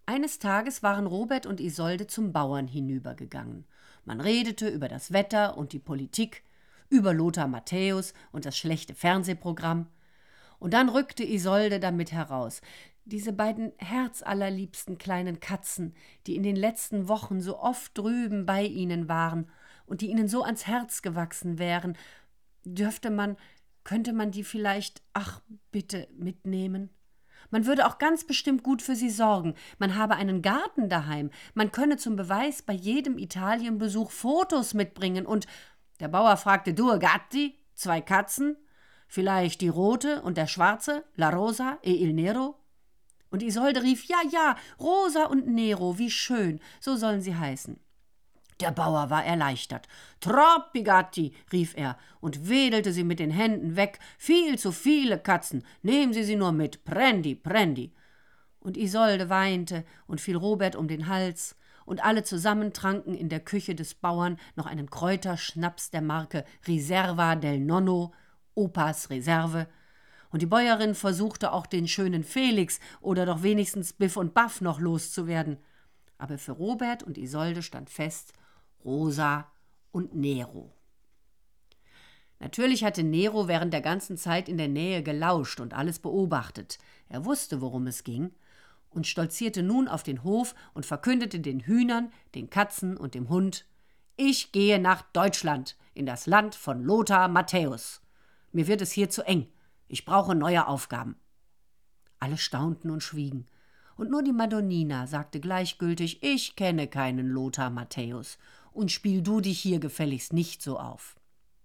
Eines Tages waren Robert und Isolde zum Bauern hinübergegangen. Man redete über das Wetter und die Politik, über Lothar Matthäus und das schlechte Fernsehprogramm. Und dann rückte Isolde damit heraus: Diese beiden herzallerliebsten kleinen Katzen, die in den letzten Wochen so oft drüben bei ihnen waren und die ihnen so ans Herz gewachsen wären, könnte man die vielleicht, ach bitte, mitnehmen? Man würde auch ganz bestimmt gut für sie sorgen. Man habe einen Garten daheim. Man könne zum Beweis bei jedem Italienbesuch Fotos mitbringen. Und der Bauer fragte: Due gatti, 2 Katzen? Vielleicht die rote und der schwarze, la rosa e il nero? Und Isolde rief: Ja, ja, Rosa und Nero, wie schön, so sollen sie heißen. Der Bauer war erleichtert. Troppi gatti, rief er und wedelte sie mit den Händen weg. Viel zu viele Katzen, nehmen Sie sie nur mit, prendi, prendi. Und Isolde weinte und fiel Robert um den Hals, und alle zusammen tranken in der Küche des Bauern noch einen Kräuterschnaps der Marke Riserva del Nonno, Opas Reserve, und die Bäuerin versuchte auch den schönen Felix oder doch wenigstens Biff und Baff noch loszuwerden. Aber für Robert und Isolde stand fest: Rosa und Nero. Natürlich hatte Nero während der ganzen Zeit in der Nähe gelauscht und alles beobachtet. Er wusste, worum es ging, und stolzierte nun auf den Hof und verkündete den Hühnern, den Katzen und dem Hund: Ich gehe nach Deutschland, in das Land von Lothar Matthäus. Mir wird es hier zu eng. Ich brauche neue Aufgaben. Alle staunten und schwiegen. Und nur die Madonnina sagte gleichgültig: Ich kenne keinen Lothar Matthäus. Und spiel du dich hier gefälligst nicht so auf.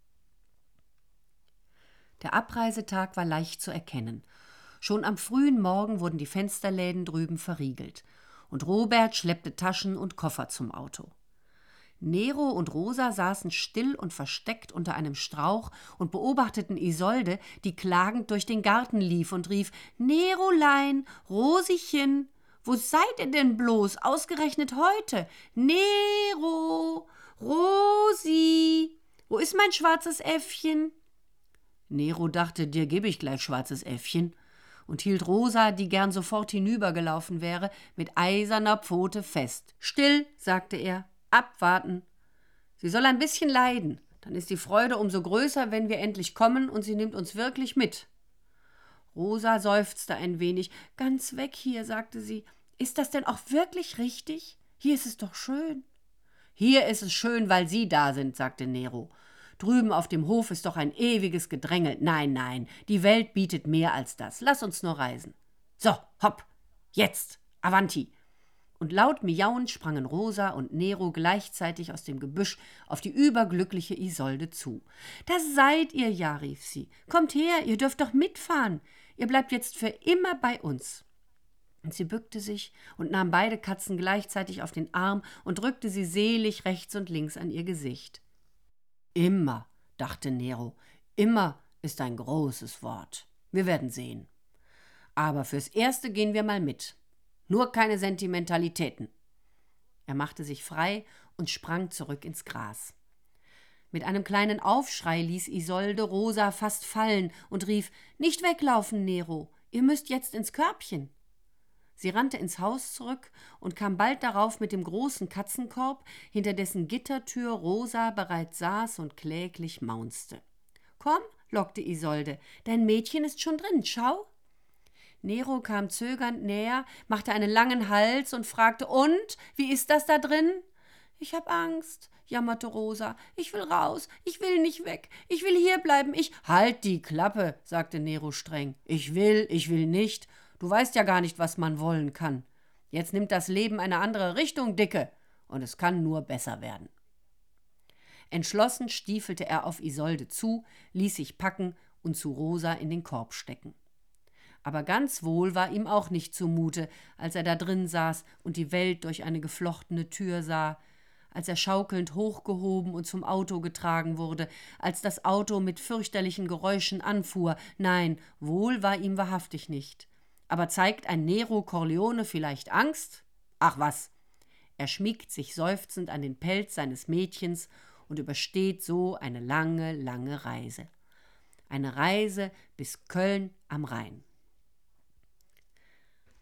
Der Abreisetag war leicht zu erkennen. Schon am frühen Morgen wurden die Fensterläden drüben verriegelt. Und Robert schleppte Taschen und Koffer zum Auto. Nero und Rosa saßen still und versteckt unter einem Strauch und beobachteten Isolde, die klagend durch den Garten lief und rief: Nerolein, Rosichen, wo seid ihr denn bloß, ausgerechnet heute? Nero, Rosi, wo ist mein schwarzes Äffchen? Nero dachte: Dir gebe ich gleich schwarzes Äffchen, und hielt Rosa, die gern sofort hinübergelaufen wäre, mit eiserner Pfote fest. Still, sagte er, abwarten. Sie soll ein bisschen leiden, dann ist die Freude umso größer, wenn wir endlich kommen und sie nimmt uns wirklich mit. Rosa seufzte ein wenig. Ganz weg hier, sagte sie. Ist das denn auch wirklich richtig? Hier ist es doch schön. Hier ist es schön, weil Sie da sind, sagte Nero. Drüben auf dem Hof ist doch ein ewiges Gedrängel. Nein, nein, die Welt bietet mehr als das. Lass uns nur reisen. So, hopp, jetzt, avanti. Und laut miauend sprangen Rosa und Nero gleichzeitig aus dem Gebüsch auf die überglückliche Isolde zu. Das seid ihr ja, rief sie. Kommt her, ihr dürft doch mitfahren. Ihr bleibt jetzt für immer bei uns. Und sie bückte sich und nahm beide Katzen gleichzeitig auf den Arm und drückte sie selig rechts und links an ihr Gesicht. Immer, dachte Nero, immer ist ein großes Wort. Wir werden sehen. Aber fürs Erste gehen wir mal mit. Nur keine Sentimentalitäten. Er machte sich frei und sprang zurück ins Gras. Mit einem kleinen Aufschrei ließ Isolde Rosa fast fallen und rief: Nicht weglaufen, Nero, ihr müsst jetzt ins Körbchen. Sie rannte ins Haus zurück und kam bald darauf mit dem großen Katzenkorb, hinter dessen Gittertür Rosa bereits saß und kläglich maunzte. Komm, lockte Isolde, dein Mädchen ist schon drin, schau. Nero kam zögernd näher, machte einen langen Hals und fragte: Und, wie ist das da drin? Ich hab Angst, jammerte Rosa. Ich will raus, ich will nicht weg, ich will hier bleiben, Halt die Klappe, sagte Nero streng. Ich will nicht. Du weißt ja gar nicht, was man wollen kann. Jetzt nimmt das Leben eine andere Richtung, Dicke, und es kann nur besser werden. Entschlossen stiefelte er auf Isolde zu, ließ sich packen und zu Rosa in den Korb stecken. Aber ganz wohl war ihm auch nicht zumute, als er da drin saß und die Welt durch eine geflochtene Tür sah, als er schaukelnd hochgehoben und zum Auto getragen wurde, als das Auto mit fürchterlichen Geräuschen anfuhr. Nein, wohl war ihm wahrhaftig nicht. Aber zeigt ein Nero Corleone vielleicht Angst? Ach was! Er schmiegt sich seufzend an den Pelz seines Mädchens und übersteht so eine lange, lange Reise. Eine Reise bis Köln am Rhein.